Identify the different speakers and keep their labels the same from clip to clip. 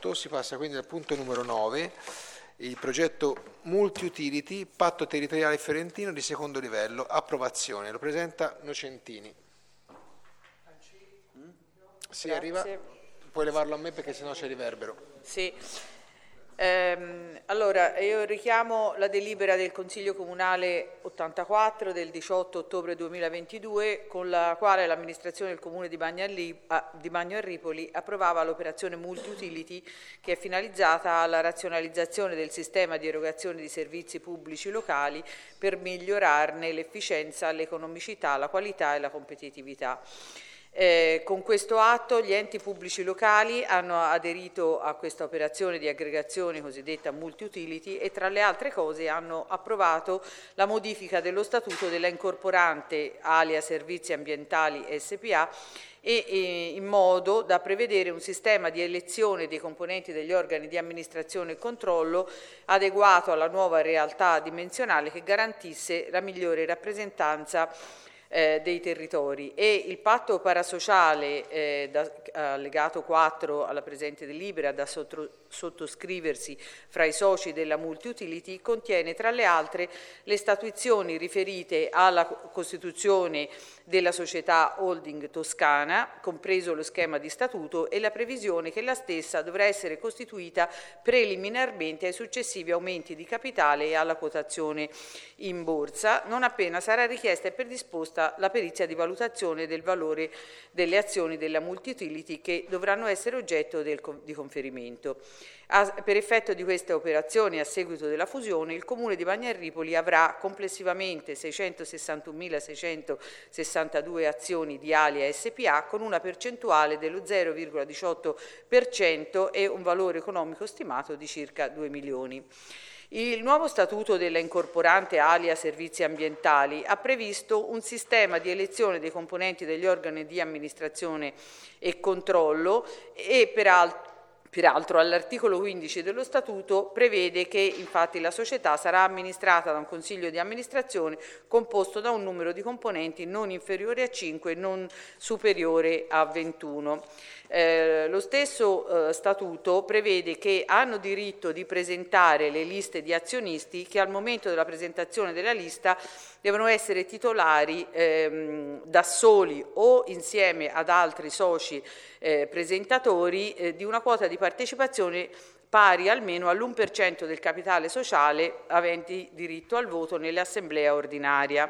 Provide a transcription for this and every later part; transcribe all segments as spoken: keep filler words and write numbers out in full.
Speaker 1: otto, si passa quindi al punto numero nove, il progetto multi-utility, patto territoriale fiorentino di secondo livello, approvazione. Lo presenta Nocentini. Sì, arriva, puoi levarlo a me perché sennò c'è riverbero.
Speaker 2: Sì. Ehm, allora, io richiamo la delibera del Consiglio Comunale ottantaquattro del diciotto ottobre duemilaventidue, con la quale l'amministrazione del Comune di Bagno, di Bagno a Ripoli approvava l'operazione multi-utility, che è finalizzata alla razionalizzazione del sistema di erogazione di servizi pubblici locali per migliorarne l'efficienza, l'economicità, la qualità e la competitività. Eh, con questo atto gli enti pubblici locali hanno aderito a questa operazione di aggregazione cosiddetta multi-utility e tra le altre cose hanno approvato la modifica dello statuto della incorporante Alia Servizi Ambientali S P A e, e in modo da prevedere un sistema di elezione dei componenti degli organi di amministrazione e controllo adeguato alla nuova realtà dimensionale che garantisse la migliore rappresentanza Eh, dei territori. E il patto parasociale eh, da, allegato quattro alla presente delibera da sotto, sottoscriversi fra i soci della multi-utility contiene tra le altre le statuizioni riferite alla costituzione della società holding toscana, compreso lo schema di statuto e la previsione che la stessa dovrà essere costituita preliminarmente ai successivi aumenti di capitale e alla quotazione in borsa, non appena sarà richiesta e predisposta la perizia di valutazione del valore delle azioni della multi-utility che dovranno essere oggetto del, di conferimento. A, per effetto di queste operazioni, a seguito della fusione, il Comune di Bagno a Ripoli avrà complessivamente seicentosessantumilaseicentosessantadue azioni di Alia S P A con una percentuale dello zero virgola diciotto per cento e un valore economico stimato di circa due milioni. Il nuovo statuto della incorporante Alia Servizi Ambientali ha previsto un sistema di elezione dei componenti degli organi di amministrazione e controllo e peraltro Peraltro all'articolo quindici dello Statuto prevede che infatti la società sarà amministrata da un consiglio di amministrazione composto da un numero di componenti non inferiore a cinque e non superiore a ventuno. Eh, lo stesso eh, Statuto prevede che hanno diritto di presentare le liste di azionisti che al momento della presentazione della lista devono essere titolari ehm, da soli o insieme ad altri soci eh, presentatori eh, di una quota di partecipazione pari almeno all'uno per cento del capitale sociale aventi diritto al voto nell'assemblea ordinaria.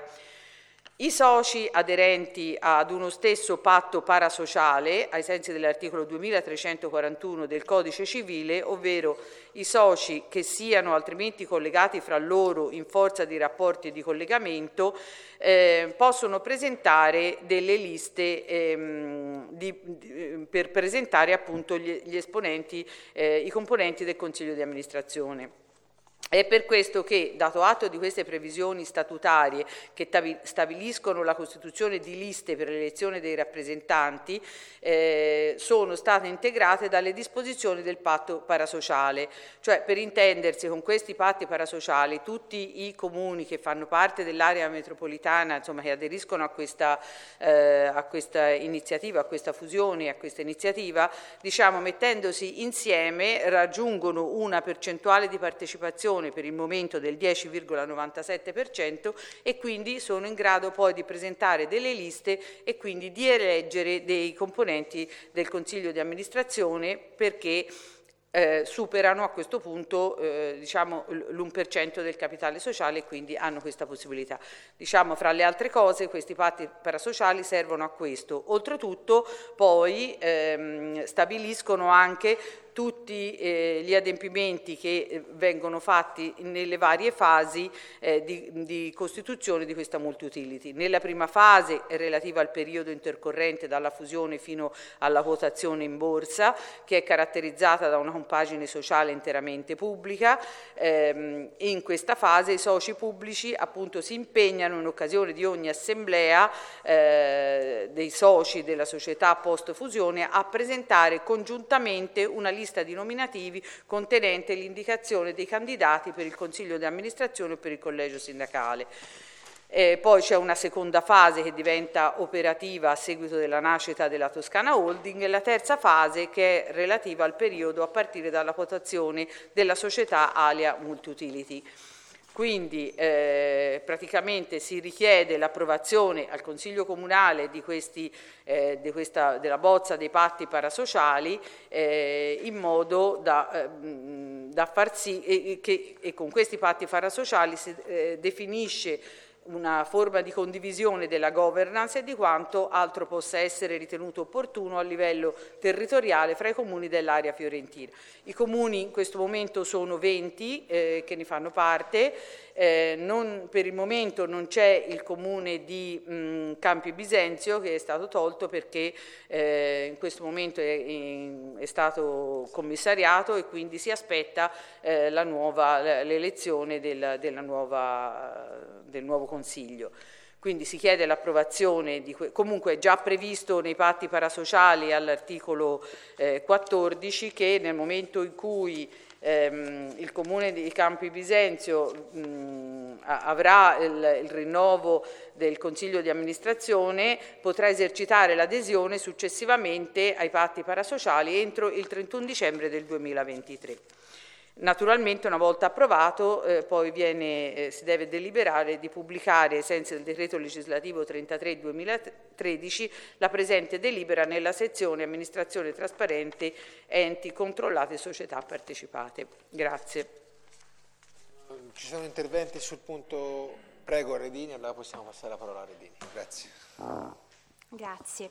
Speaker 2: I soci aderenti ad uno stesso patto parasociale, ai sensi dell'articolo duemilatrecentoquarantuno del Codice Civile, ovvero i soci che siano altrimenti collegati fra loro in forza di rapporti di collegamento, eh, possono presentare delle liste ehm, di, di, per presentare appunto gli, gli esponenti, eh, i componenti del Consiglio di amministrazione. È per questo che, dato atto di queste previsioni statutarie che stabiliscono la costituzione di liste per l'elezione dei rappresentanti, eh, sono state integrate dalle disposizioni del patto parasociale. Cioè, per intendersi, con questi patti parasociali tutti i comuni che fanno parte dell'area metropolitana, insomma, che aderiscono a questa, eh, a questa iniziativa, a questa fusione, a questa iniziativa, diciamo, mettendosi insieme raggiungono una percentuale di partecipazione per il momento del dieci virgola novantasette per cento e quindi sono in grado poi di presentare delle liste e quindi di eleggere dei componenti del Consiglio di amministrazione perché eh, superano a questo punto eh, diciamo, l'uno per cento del capitale sociale e quindi hanno questa possibilità. Diciamo, fra le altre cose, questi patti parasociali servono a questo. Oltretutto poi ehm, stabiliscono anche tutti eh, gli adempimenti che eh, vengono fatti nelle varie fasi eh, di, di costituzione di questa multi-utility. Nella prima fase è relativa al periodo intercorrente dalla fusione fino alla quotazione in borsa, che è caratterizzata da una compagine sociale interamente pubblica. Eh, in questa fase i soci pubblici appunto si impegnano in occasione di ogni assemblea eh, dei soci della società post fusione a presentare congiuntamente una lista di nominativi contenente l'indicazione dei candidati per il Consiglio di amministrazione o per il collegio sindacale. Eh, poi c'è una seconda fase che diventa operativa a seguito della nascita della Toscana Holding e la terza fase che è relativa al periodo a partire dalla quotazione della società Alia Multiutility. Quindi eh, praticamente si richiede l'approvazione al Consiglio Comunale di questi, eh, di questa, della bozza dei patti parasociali eh, in modo da, eh, da far sì e, che e con questi patti parasociali si eh, definisce una forma di condivisione della governance e di quanto altro possa essere ritenuto opportuno a livello territoriale fra i comuni dell'area fiorentina. I comuni in questo momento sono venti eh, che ne fanno parte, eh, non, per il momento non c'è il comune di mh, Campi Bisenzio che è stato tolto perché eh, in questo momento è, in, è stato commissariato e quindi si aspetta eh, la nuova, l'elezione del, della nuova, del nuovo Consiglio. Quindi si chiede l'approvazione di que- comunque è già previsto nei patti parasociali all'articolo eh, quattordici che nel momento in cui ehm, il Comune di Campi Bisenzio mh, avrà il, il rinnovo del Consiglio di amministrazione potrà esercitare l'adesione successivamente ai patti parasociali entro il trentuno dicembre del duemilaventitré. Naturalmente una volta approvato eh, poi viene, eh, si deve deliberare di pubblicare ai sensi del decreto legislativo trentatré duemilatredici la presente delibera nella sezione amministrazione trasparente enti controllati e società partecipate. Grazie.
Speaker 1: Ci sono interventi sul punto, prego Redini, allora possiamo passare la parola a Redini. Grazie.
Speaker 3: Grazie.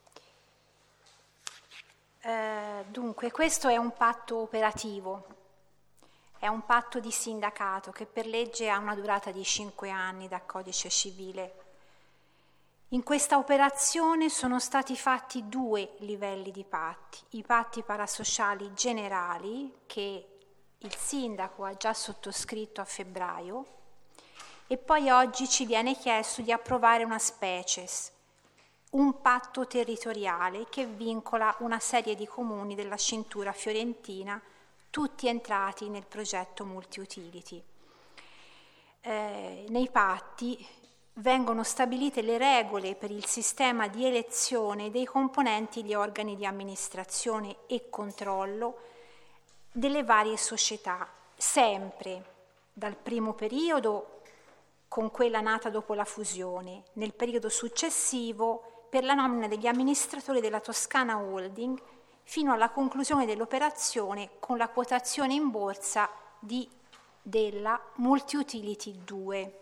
Speaker 3: Eh, dunque questo è un patto operativo. È un patto di sindacato che per legge ha una durata di cinque anni da codice civile. In questa operazione sono stati fatti due livelli di patti, i patti parasociali generali che il sindaco ha già sottoscritto a febbraio e poi oggi ci viene chiesto di approvare una species, un patto territoriale che vincola una serie di comuni della cintura fiorentina tutti entrati nel progetto multi-utility. Eh, nei patti vengono stabilite le regole per il sistema di elezione dei componenti degli organi di amministrazione e controllo delle varie società, sempre dal primo periodo con quella nata dopo la fusione, nel periodo successivo per la nomina degli amministratori della Toscana Holding fino alla conclusione dell'operazione con la quotazione in borsa di, della Multi-Utility due.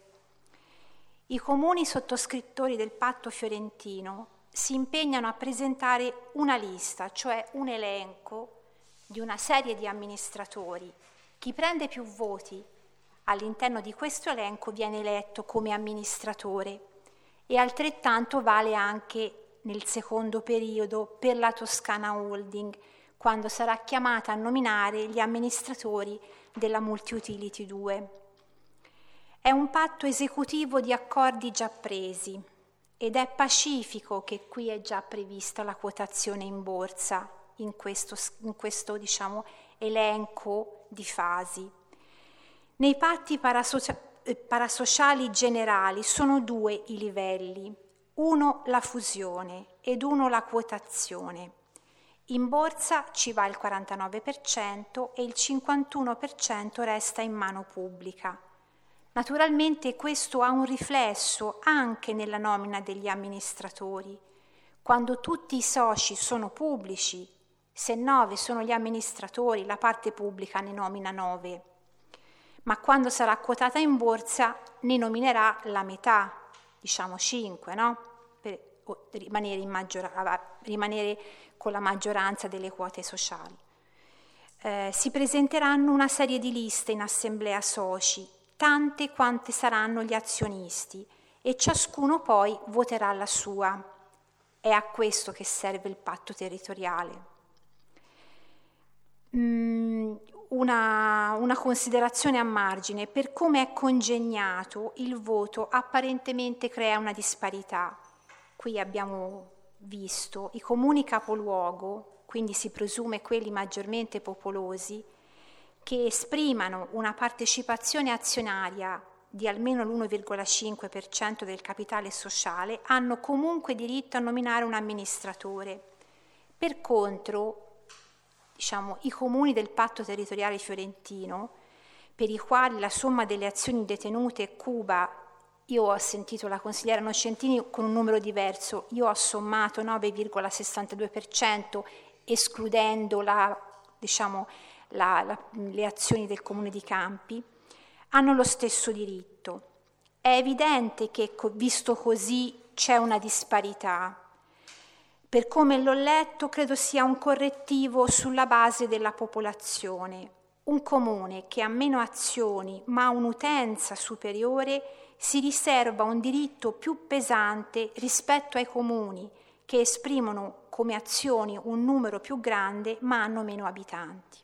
Speaker 3: I comuni sottoscrittori del patto fiorentino si impegnano a presentare una lista, cioè un elenco di una serie di amministratori. Chi prende più voti all'interno di questo elenco viene eletto come amministratore e altrettanto vale anche nel secondo periodo per la Toscana Holding, quando sarà chiamata a nominare gli amministratori della Multi-Utility due. È un patto esecutivo di accordi già presi ed è pacifico che qui è già prevista la quotazione in borsa in questo, in questo diciamo, elenco di fasi. Nei patti parasocia- parasociali generali sono due i livelli, uno la fusione ed uno la quotazione. In borsa ci va il quarantanove per cento e il cinquantuno per cento resta in mano pubblica. Naturalmente questo ha un riflesso anche nella nomina degli amministratori. Quando tutti i soci sono pubblici, se nove sono gli amministratori, la parte pubblica ne nomina nove. Ma quando sarà quotata in borsa ne nominerà la metà, diciamo cinque, no? Per rimanere, in maggior- rimanere con la maggioranza delle quote sociali. Eh, si presenteranno una serie di liste in assemblea soci, tante quante saranno gli azionisti, e ciascuno poi voterà la sua. È a questo che serve il patto territoriale. Mm, Una, una considerazione a margine: per come è congegnato il voto apparentemente crea una disparità. Qui abbiamo visto i comuni capoluogo, quindi si presume quelli maggiormente popolosi, che esprimano una partecipazione azionaria di almeno l'uno virgola cinque per cento del capitale sociale hanno comunque diritto a nominare un amministratore. Per contro, diciamo, i comuni del patto territoriale fiorentino, per i quali la somma delle azioni detenute cuba, io ho sentito la consigliera Nocentini con un numero diverso, io ho sommato nove virgola sessantadue per cento, escludendo la, diciamo, la, la, le azioni del comune di Campi, hanno lo stesso diritto. È evidente che, visto così, c'è una disparità. Per come l'ho letto, credo sia un correttivo sulla base della popolazione. Un comune che ha meno azioni ma ha un'utenza superiore si riserva un diritto più pesante rispetto ai comuni che esprimono come azioni un numero più grande ma hanno meno abitanti.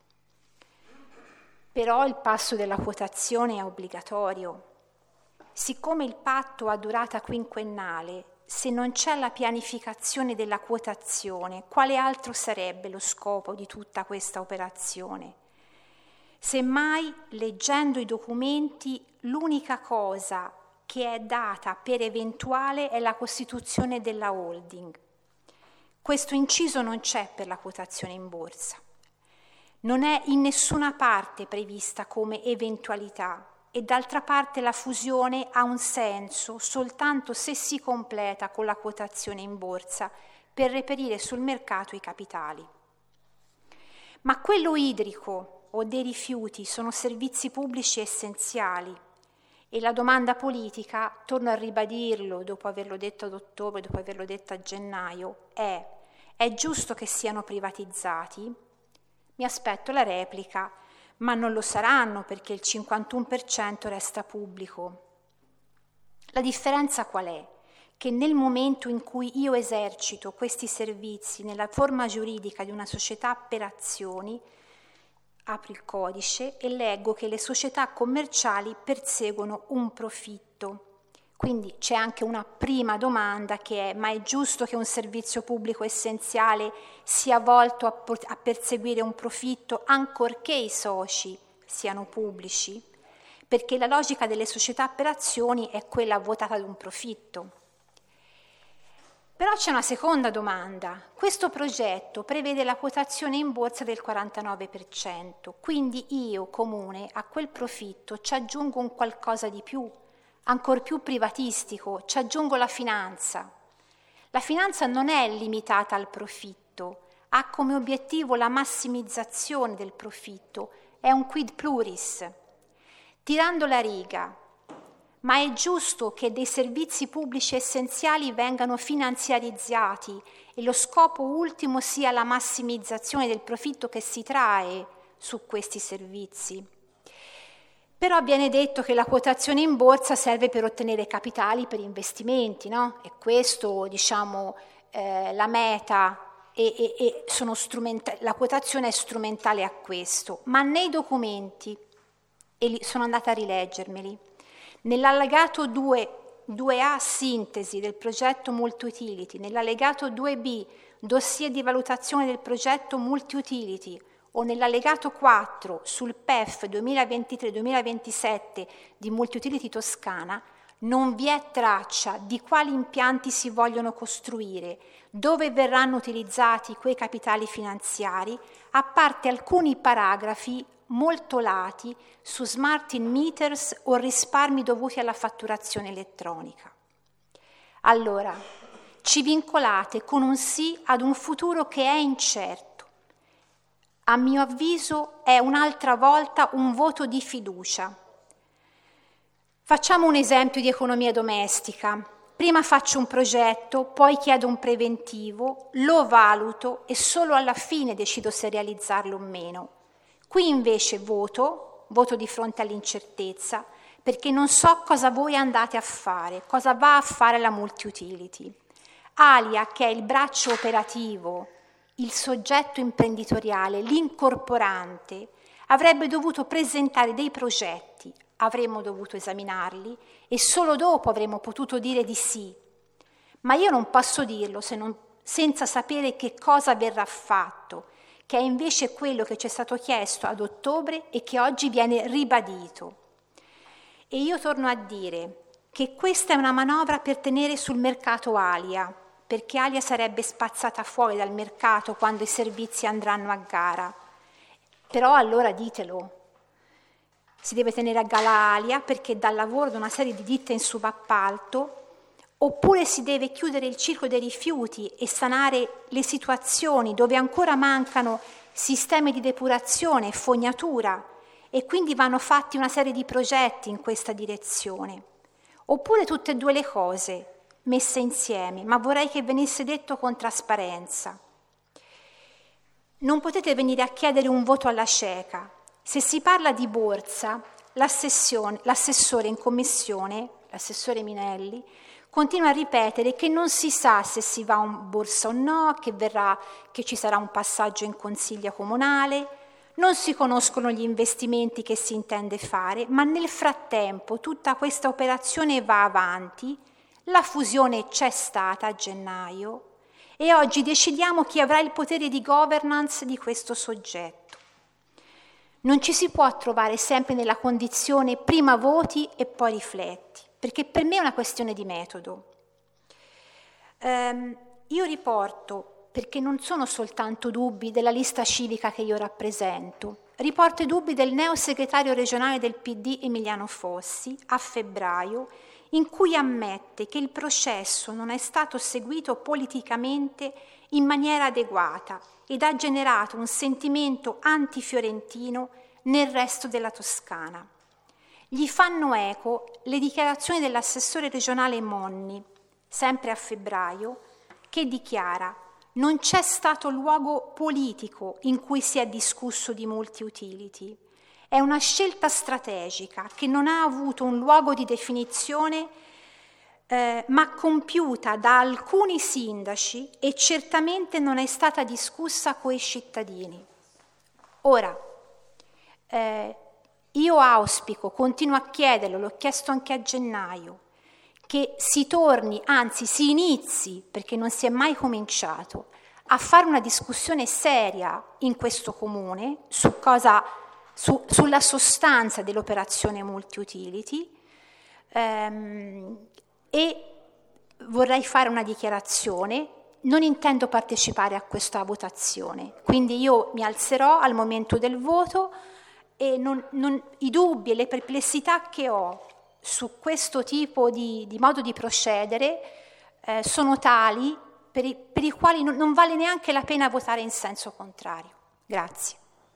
Speaker 3: Però il passo della quotazione è obbligatorio. Siccome il patto ha durata quinquennale, se non c'è la pianificazione della quotazione, quale altro sarebbe lo scopo di tutta questa operazione? Semmai, leggendo i documenti, l'unica cosa che è data per eventuale è la costituzione della holding. Questo inciso non c'è per la quotazione in borsa. Non è in nessuna parte prevista come eventualità e d'altra parte la fusione ha un senso soltanto se si completa con la quotazione in borsa per reperire sul mercato i capitali. Ma quello idrico o dei rifiuti sono servizi pubblici essenziali e la domanda politica, torno a ribadirlo dopo averlo detto ad ottobre, dopo averlo detto a gennaio, è: è giusto che siano privatizzati? Mi aspetto la replica, ma non lo saranno perché il cinquantuno per cento resta pubblico. La differenza qual è? Che nel momento in cui io esercito questi servizi nella forma giuridica di una società per azioni, apro il codice e leggo che le società commerciali perseguono un profitto. Quindi c'è anche una prima domanda che è: ma è giusto che un servizio pubblico essenziale sia volto a, a perseguire un profitto ancorché i soci siano pubblici? Perché la logica delle società per azioni è quella votata ad un profitto. Però c'è una seconda domanda. Questo progetto prevede la quotazione in borsa del quarantanove per cento, quindi io, comune, a quel profitto ci aggiungo un qualcosa di più, ancor più privatistico, ci aggiungo la finanza. La finanza non è limitata al profitto, ha come obiettivo la massimizzazione del profitto, è un quid pluris. Tirando la riga, ma è giusto che dei servizi pubblici essenziali vengano finanziarizzati e lo scopo ultimo sia la massimizzazione del profitto che si trae su questi servizi. Però viene detto che la quotazione in borsa serve per ottenere capitali per investimenti, no? E questo, diciamo, eh, la meta e, e, e sono strumenta- la quotazione è strumentale a questo. Ma nei documenti, e li, sono andata a rileggermeli, nell'allegato due A sintesi del progetto multi-utility, nell'allegato due B dossier di valutazione del progetto multi-utility, o nell'allegato quattro sul P E F duemilaventitré duemilaventisette di Multiutility Toscana, non vi è traccia di quali impianti si vogliono costruire, dove verranno utilizzati quei capitali finanziari, a parte alcuni paragrafi molto lati su smart in meters o risparmi dovuti alla fatturazione elettronica. Allora, ci vincolate con un sì ad un futuro che è incerto. A mio avviso è un'altra volta un voto di fiducia. Facciamo un esempio di economia domestica. Prima faccio un progetto, poi chiedo un preventivo, lo valuto e solo alla fine decido se realizzarlo o meno. Qui invece voto, voto di fronte all'incertezza, perché non so cosa voi andate a fare, cosa va a fare la multi-utility. Alia, che è il braccio operativo, il soggetto imprenditoriale, l'incorporante, avrebbe dovuto presentare dei progetti, avremmo dovuto esaminarli e solo dopo avremmo potuto dire di sì. Ma io non posso dirlo se non, senza sapere che cosa verrà fatto, che è invece quello che ci è stato chiesto ad ottobre e che oggi viene ribadito. E io torno a dire che questa è una manovra per tenere sul mercato Alia, perché Alia sarebbe spazzata fuori dal mercato quando i servizi andranno a gara. Però allora ditelo. Si deve tenere a gala Alia perché dà lavoro da una serie di ditte in subappalto, oppure si deve chiudere il ciclo dei rifiuti e sanare le situazioni dove ancora mancano sistemi di depurazione e fognatura e quindi vanno fatti una serie di progetti in questa direzione. Oppure tutte e due le cose messe insieme, ma vorrei che venisse detto con trasparenza. Non potete venire a chiedere un voto alla cieca. Se si parla di borsa, l'assessore in commissione, l'assessore Minelli, continua a ripetere che non si sa se si va in borsa o no, che, verrà, che ci sarà un passaggio in consiglio comunale, non si conoscono gli investimenti che si intende fare, ma nel frattempo tutta questa operazione va avanti, la fusione c'è stata a gennaio e oggi decidiamo chi avrà il potere di governance di questo soggetto. Non ci si può trovare sempre nella condizione prima voti e poi rifletti, perché per me è una questione di metodo. Ehm, io riporto, perché non sono soltanto dubbi della lista civica che io rappresento, riporto i dubbi del neo segretario regionale del P D Emiliano Fossi a febbraio, in cui ammette che il processo non è stato seguito politicamente in maniera adeguata ed ha generato un sentimento antifiorentino nel resto della Toscana. Gli fanno eco le dichiarazioni dell'assessore regionale Monni, sempre a febbraio, che dichiara: non c'è stato luogo politico in cui si è discusso di multi-utility. È una scelta strategica che non ha avuto un luogo di definizione, eh, ma compiuta da alcuni sindaci e certamente non è stata discussa coi cittadini. Ora, eh, io auspico, continuo a chiederlo, l'ho chiesto anche a gennaio, che si torni, anzi si inizi, perché non si è mai cominciato, a fare una discussione seria in questo comune su cosa, su, sulla sostanza dell'operazione multi-utility, ehm, e vorrei fare una dichiarazione. Non intendo partecipare a questa votazione, quindi io mi alzerò al momento del voto e non, non, i dubbi e le perplessità che ho su questo tipo di, di modo di procedere eh, sono tali per i, per i quali non, non vale neanche la pena votare in senso contrario. Grazie.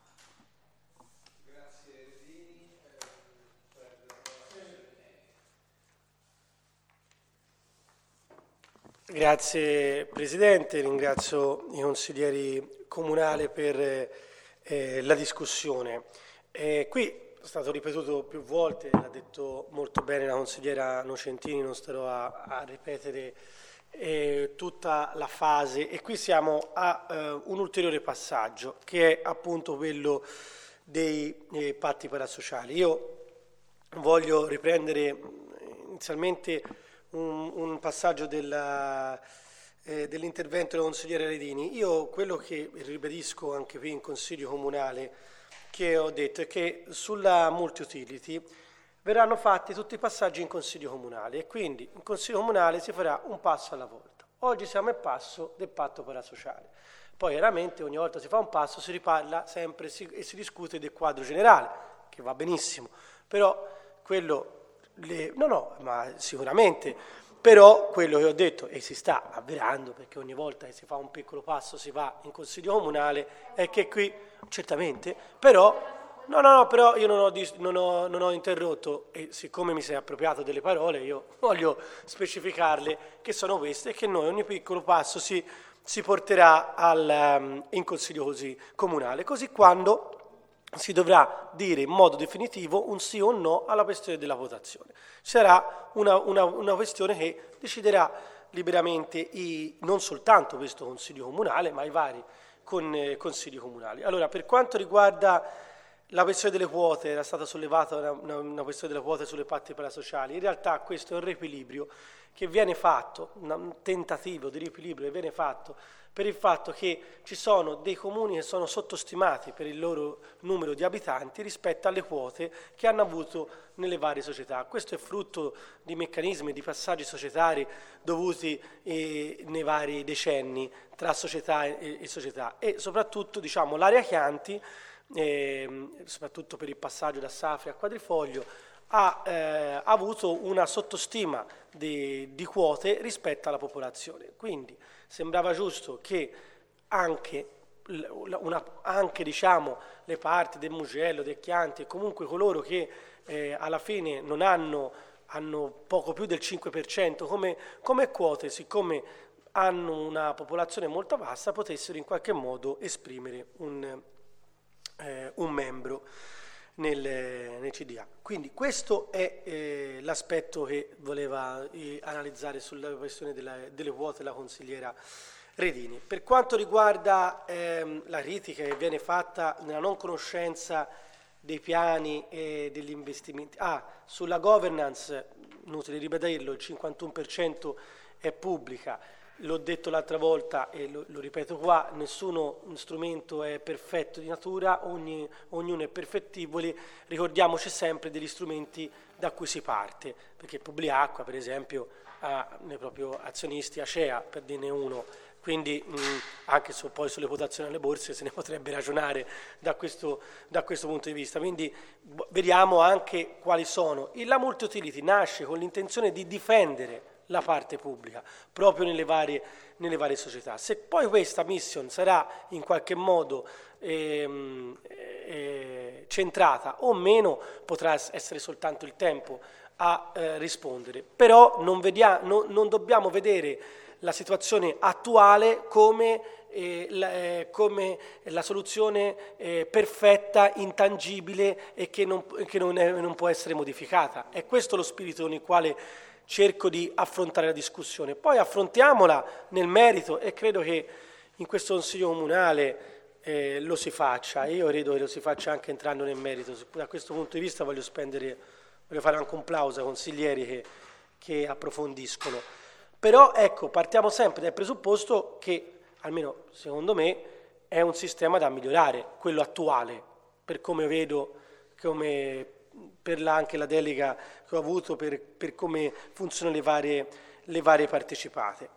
Speaker 4: Grazie Presidente, ringrazio i consiglieri comunali per eh, la discussione. Eh, qui è stato ripetuto più volte, l'ha detto molto bene la consigliera Nocentini, non starò a, a ripetere eh, tutta la fase, e qui siamo a eh, un ulteriore passaggio che è appunto quello dei eh, patti parasociali. Io voglio riprendere inizialmente un, un passaggio della, eh, dell'intervento della consigliera Redini. Io quello che ribadisco anche qui in Consiglio Comunale che ho detto è che sulla multi-utility verranno fatti tutti i passaggi in Consiglio Comunale e quindi in Consiglio Comunale si farà un passo alla volta. Oggi siamo al passo del patto parasociale. Poi chiaramente ogni volta si fa un passo, si riparla sempre si, e si discute del quadro generale, che va benissimo, però quello, le, no no, ma sicuramente, però quello che ho detto, e si sta avverando, perché ogni volta che si fa un piccolo passo si va in Consiglio Comunale, è che qui, certamente, però, no no no, però io non ho, non ho, non ho interrotto, e siccome mi sei appropriato delle parole, io voglio specificarle che sono queste, e che noi ogni piccolo passo si si porterà al, um, in Consiglio così, Comunale, così quando si dovrà dire in modo definitivo un sì o un no alla questione della votazione. Sarà una, una, una questione che deciderà liberamente i, non soltanto questo Consiglio Comunale, ma i vari con, eh, Consigli Comunali. Allora, per quanto riguarda la questione delle quote, era stata sollevata una, una, una questione delle quote sulle parti parasociali. In realtà questo è un riequilibrio che viene fatto, un tentativo di riequilibrio che viene fatto per il fatto che ci sono dei comuni che sono sottostimati per il loro numero di abitanti rispetto alle quote che hanno avuto nelle varie società. Questo è frutto di meccanismi, di passaggi societari dovuti eh, nei vari decenni tra società e, e società, e soprattutto, diciamo, l'area Chianti, eh, soprattutto per il passaggio da Safri a Quadrifoglio, ha eh, avuto una sottostima di, di quote rispetto alla popolazione. Quindi sembrava giusto che anche, una, anche diciamo, le parti del Mugello, del Chianti e comunque coloro che eh, alla fine non hanno, hanno poco più del cinque per cento come, come quote, siccome hanno una popolazione molto vasta, potessero in qualche modo esprimere un, eh, un membro nel, nel C D A. Quindi questo è eh, l'aspetto che voleva eh, analizzare sulla questione della, delle quote la consigliera Redini. Per quanto riguarda ehm, la critica che viene fatta nella non conoscenza dei piani e degli investimenti, ah, sulla governance, inutile ripeterlo, il cinquantuno per cento è pubblica. L'ho detto l'altra volta e lo, lo ripeto qua, nessuno strumento è perfetto di natura, ogni, ognuno è perfettibile, ricordiamoci sempre degli strumenti da cui si parte, perché Publiacqua per esempio ha nei propri azionisti Acea, per dirne uno, quindi mh, anche su, poi sulle quotazioni alle borse se ne potrebbe ragionare da questo, da questo punto di vista, quindi b- vediamo anche quali sono. E la multi-utility nasce con l'intenzione di difendere la parte pubblica, proprio nelle varie, nelle varie società. Se poi questa mission sarà in qualche modo ehm, eh, centrata o meno, potrà essere soltanto il tempo a eh, rispondere. Però non, vedia, no, non dobbiamo vedere la situazione attuale come, eh, la, eh, come la soluzione eh, perfetta, intangibile e che, non, che non, è, non può essere modificata. È questo lo spirito con il quale cerco di affrontare la discussione. Poi affrontiamola nel merito e credo che in questo Consiglio Comunale eh, lo si faccia, e io credo che lo si faccia anche entrando nel merito. Da questo punto di vista voglio spendere, voglio fare anche un plauso ai consiglieri che, che approfondiscono. Però ecco, partiamo sempre dal presupposto che, almeno secondo me, è un sistema da migliorare, quello attuale, per come vedo, come per la, anche la delega che ho avuto, per, per come funzionano le varie, le varie partecipate.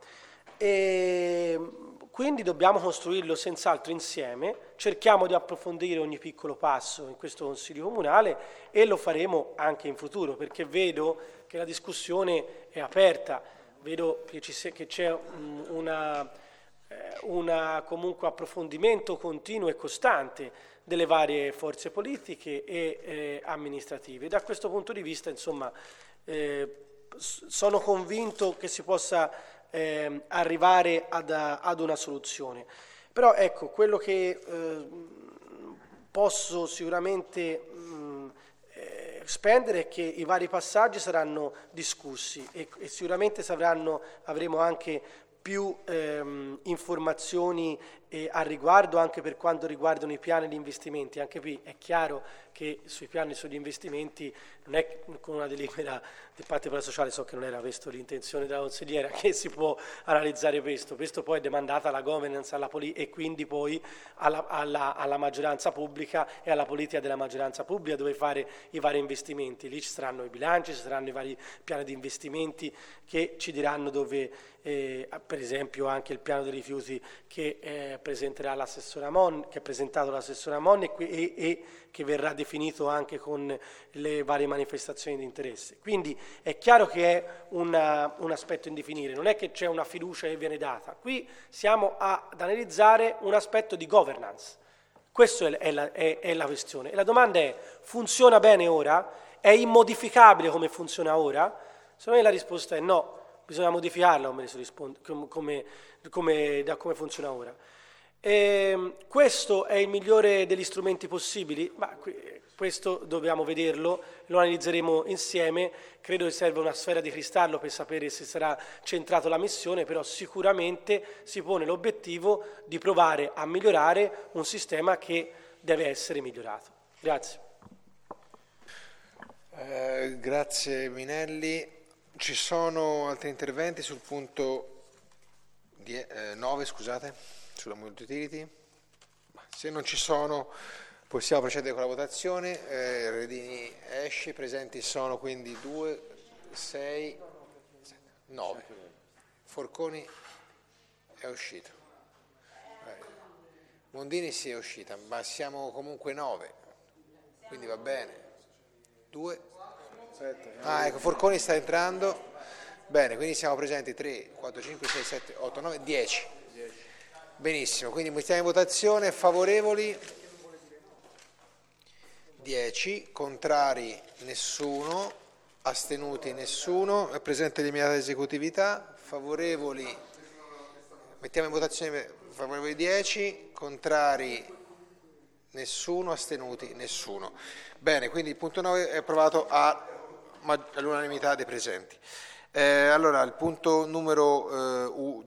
Speaker 4: E quindi dobbiamo costruirlo senz'altro insieme, cerchiamo di approfondire ogni piccolo passo in questo Consiglio Comunale e lo faremo anche in futuro, perché vedo che la discussione è aperta, vedo che, ci, che c'è una, una comunque approfondimento continuo e costante delle varie forze politiche e eh, amministrative. Da questo punto di vista, insomma, eh, sono convinto che si possa eh, arrivare ad, ad una soluzione. Però ecco, quello che eh, posso sicuramente mh, eh, spendere è che i vari passaggi saranno discussi e, e sicuramente savranno, avremo anche più ehm, informazioni eh, al riguardo, anche per quanto riguardano i piani di investimenti. Anche qui è chiaro che sui piani sugli investimenti non è con una delibera del patto parasociale, so che non era questa l'intenzione della consigliera, che si può analizzare questo. Questo poi è demandata alla governance alla poli- e quindi poi alla, alla, alla maggioranza pubblica e alla politica della maggioranza pubblica dove fare i vari investimenti. Lì ci saranno i bilanci, ci saranno i vari piani di investimenti che ci diranno dove, eh, per esempio anche il piano dei rifiuti che eh, presenterà l'assessora Mon, che ha presentato l'assessora Mon e, e, e che verrà definito anche con le varie manifestazioni di interesse. Quindi è chiaro che è una, un aspetto in definire, non è che c'è una fiducia che viene data, qui siamo a, ad analizzare un aspetto di governance, questa è, è, la, è, è la questione. E la domanda è: funziona bene ora? È immodificabile come funziona ora? Secondo me la risposta è no, bisogna modificarla come, come, come, da come funziona ora. E questo è il migliore degli strumenti possibili? Ma questo dobbiamo vederlo, lo analizzeremo insieme. Credo che serva una sfera di cristallo per sapere se sarà centrato la missione, però sicuramente si pone l'obiettivo di provare a migliorare un sistema che deve essere migliorato. Grazie.
Speaker 1: Eh, grazie Minelli. Ci sono altri interventi sul punto nove, scusate, sulla multi-utility? Se non ci sono possiamo procedere con la votazione. eh, Redini esce, presenti sono quindi due, sei, nove. Forconi è uscito. Mondini sì è uscita, ma siamo comunque nove, quindi va bene. Due. Ah, ecco, Forconi sta entrando. Bene, quindi siamo presenti tre, quattro, cinque, sei, sette, otto, nove, dieci. Benissimo, quindi mettiamo in votazione favorevoli dieci, contrari nessuno, astenuti nessuno, è presente l'immediata esecutività, favorevoli, mettiamo in votazione favorevoli dieci, contrari nessuno, astenuti nessuno. Bene, quindi il punto nove è approvato a, all'unanimità dei presenti. Eh, allora, il punto numero eh,